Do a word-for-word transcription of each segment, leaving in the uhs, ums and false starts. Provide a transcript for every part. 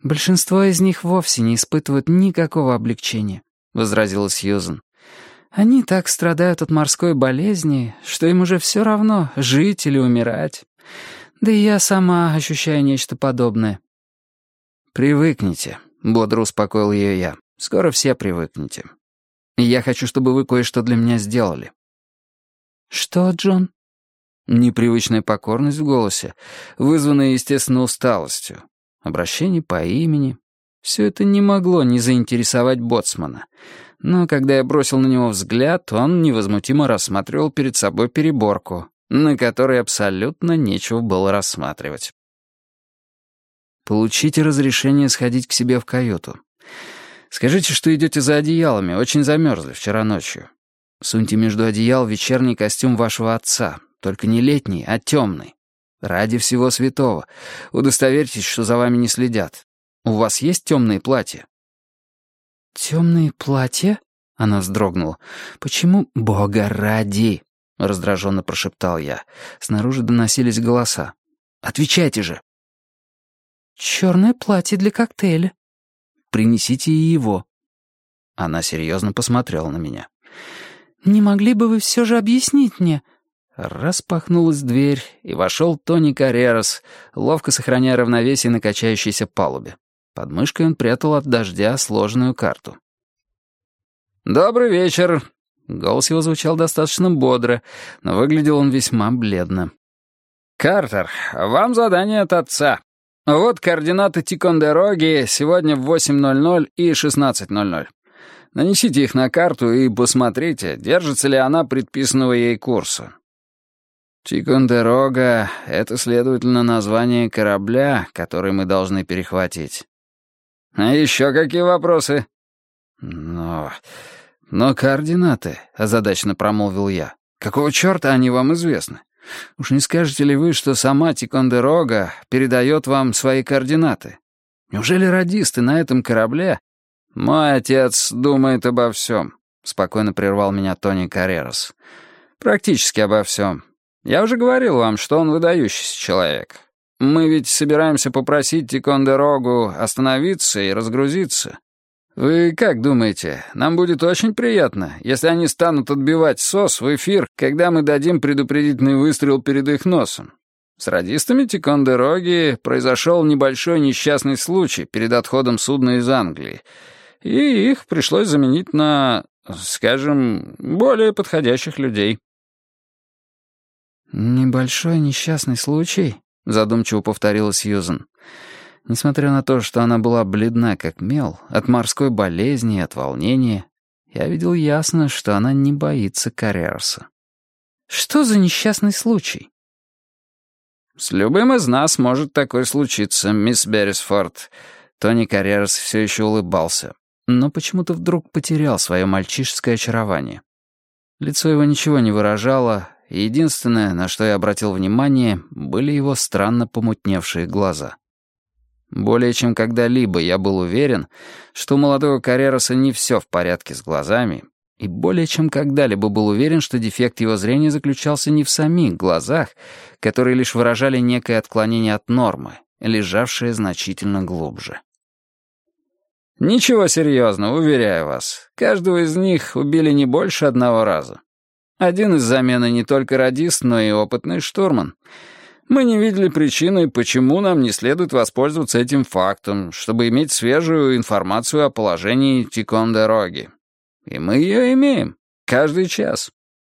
«Большинство из них вовсе не испытывают никакого облегчения», — возразила Сьюзен. «Они так страдают от морской болезни, что им уже все равно, жить или умирать. Да и я сама ощущаю нечто подобное». «Привыкните», — бодро успокоил ее я. «Скоро все привыкнете. И я хочу, чтобы вы кое-что для меня сделали». «Что, Джон?» Непривычная покорность в голосе, вызванная, естественно, усталостью. Обращение по имени. Все это не могло не заинтересовать боцмана. Но когда я бросил на него взгляд, он невозмутимо рассматривал перед собой переборку, на которой абсолютно нечего было рассматривать. «Получите разрешение сходить к себе в каюту. Скажите, что идете за одеялами, очень замерзли вчера ночью. Суньте между одеял вечерний костюм вашего отца, только не летний, а темный. Ради всего святого. Удостоверьтесь, что за вами не следят. У вас есть темные платья?» «Темные платья?» — она вздрогнула. «Почему?» «Бога ради!» — раздраженно прошептал я. Снаружи доносились голоса. «Отвечайте же!» «Черное платье для коктейля». «Принесите и его». Она серьезно посмотрела на меня. «Не могли бы вы все же объяснить мне?» Распахнулась дверь, и вошел Тони Каррерас, ловко сохраняя равновесие на качающейся палубе. Под мышкой он прятал от дождя сложенную карту. «Добрый вечер!» Голос его звучал достаточно бодро, но выглядел он весьма бледно. «Картер, вам задание от отца. Вот координаты Тикондероги сегодня в восемь ноль ноль и шестнадцать ноль ноль. Нанесите их на карту и посмотрите, держится ли она предписанного ей курса». «Тикондерога» — это, следовательно, название корабля, который мы должны перехватить. «А еще какие вопросы?» «Но... но координаты», — озадаченно промолвил я. «Какого черта они вам известны? Уж не скажете ли вы, что сама Тикондерога передает вам свои координаты? Неужели радисты на этом корабле...» «Мой отец думает обо всем», — спокойно прервал меня Тони Каррерас. «Практически обо всем. Я уже говорил вам, что он выдающийся человек. Мы ведь собираемся попросить Тикондерогу остановиться и разгрузиться. Вы как думаете, нам будет очень приятно, если они станут отбивать СОС в эфир, когда мы дадим предупредительный выстрел перед их носом? С радистами Тикондероги произошел небольшой несчастный случай перед отходом судна из Англии, и их пришлось заменить на, скажем, более подходящих людей». «Небольшой несчастный случай», — задумчиво повторила Сьюзен. Несмотря на то, что она была бледна как мел, от морской болезни и от волнения, я видел ясно, что она не боится Каррераса. «Что за несчастный случай?» «С любым из нас может такое случиться, мисс Беррисфорд». Тони Каррерас все еще улыбался, но почему-то вдруг потерял свое мальчишеское очарование. Лицо его ничего не выражало, и единственное, на что я обратил внимание, были его странно помутневшие глаза. Более чем когда-либо я был уверен, что у молодого Каррераса не все в порядке с глазами, и более чем когда-либо был уверен, что дефект его зрения заключался не в самих глазах, которые лишь выражали некое отклонение от нормы, лежавшее значительно глубже. «Ничего серьезного, уверяю вас. Каждого из них убили не больше одного раза. Один из замены не только радист, но и опытный штурман. Мы не видели причины, почему нам не следует воспользоваться этим фактом, чтобы иметь свежую информацию о положении Тикондероги. И мы ее имеем. Каждый час».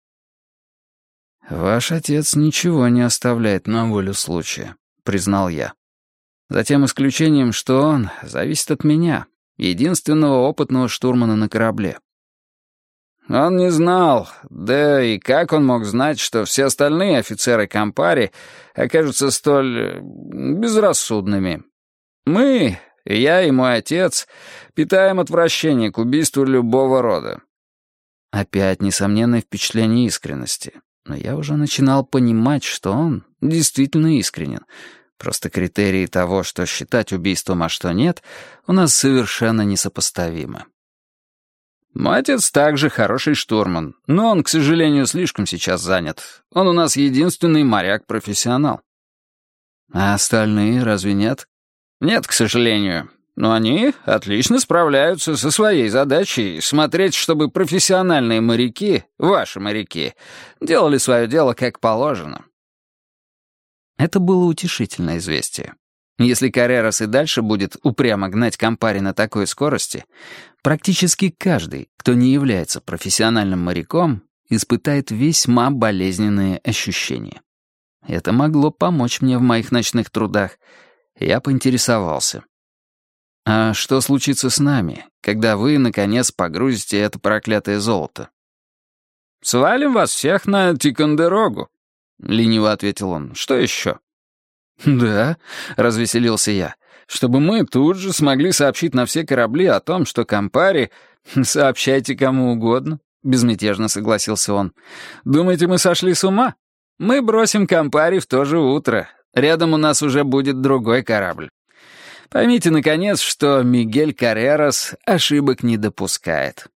«Ваш отец ничего не оставляет на волю случая», — признал я. «За тем исключением, что он зависит от меня, единственного опытного штурмана на корабле». «Он не знал, да и как он мог знать, что все остальные офицеры Кампари окажутся столь безрассудными? Мы, я и мой отец, питаем отвращение к убийству любого рода». Опять несомненное впечатление искренности, но я уже начинал понимать, что он действительно искренен. Просто критерии того, что считать убийством, а что нет, у нас совершенно несопоставимы. Мой отец также хороший штурман, но он, к сожалению, слишком сейчас занят. Он у нас единственный моряк-профессионал. А остальные разве нет? Нет, к сожалению. Но они отлично справляются со своей задачей смотреть, чтобы профессиональные моряки, ваши моряки, делали свое дело как положено». Это было утешительное известие. Если Каррерас и дальше будет упрямо гнать Кампари на такой скорости, практически каждый, кто не является профессиональным моряком, испытает весьма болезненные ощущения. Это могло помочь мне в моих ночных трудах. Я поинтересовался. «А что случится с нами, когда вы, наконец, погрузите это проклятое золото?» «Свалим вас всех на Тикондерогу», — лениво ответил он. «Что еще?» «Да», — развеселился я, «чтобы мы тут же смогли сообщить на все корабли о том, что Кампари...» «Сообщайте кому угодно», — безмятежно согласился он. «Думаете, мы сошли с ума? Мы бросим Кампари в то же утро. Рядом у нас уже будет другой корабль. Поймите, наконец, что Мигель Каррерас ошибок не допускает».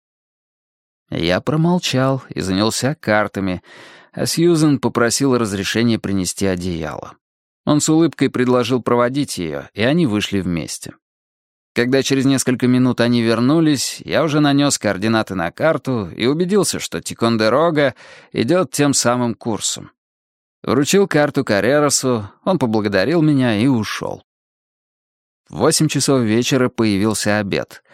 Я промолчал и занялся картами, а Сьюзен попросила разрешения принести одеяло. Он с улыбкой предложил проводить ее, и они вышли вместе. Когда через несколько минут они вернулись, я уже нанес координаты на карту и убедился, что Тикондерога идет тем самым курсом. Вручил карту Каррерасу, он поблагодарил меня и ушел. В восемь часов вечера появился обед.